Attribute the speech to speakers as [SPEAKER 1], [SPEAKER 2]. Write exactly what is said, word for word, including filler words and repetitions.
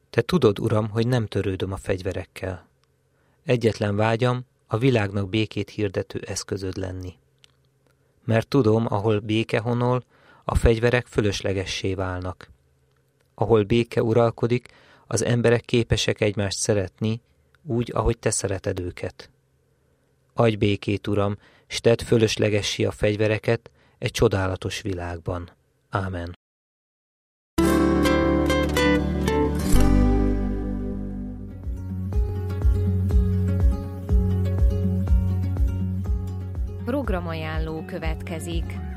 [SPEAKER 1] Te tudod, Uram, hogy nem törődöm a fegyverekkel. Egyetlen vágyam a világnak békét hirdető eszközöd lenni. Mert tudom, ahol béke honol, a fegyverek fölöslegessé válnak. Ahol béke uralkodik, az emberek képesek egymást szeretni, úgy, ahogy te szereted őket. Adj békét, Uram, s tedd fölöslegessé a fegyvereket egy csodálatos világban. Ámen.
[SPEAKER 2] Programajánló következik.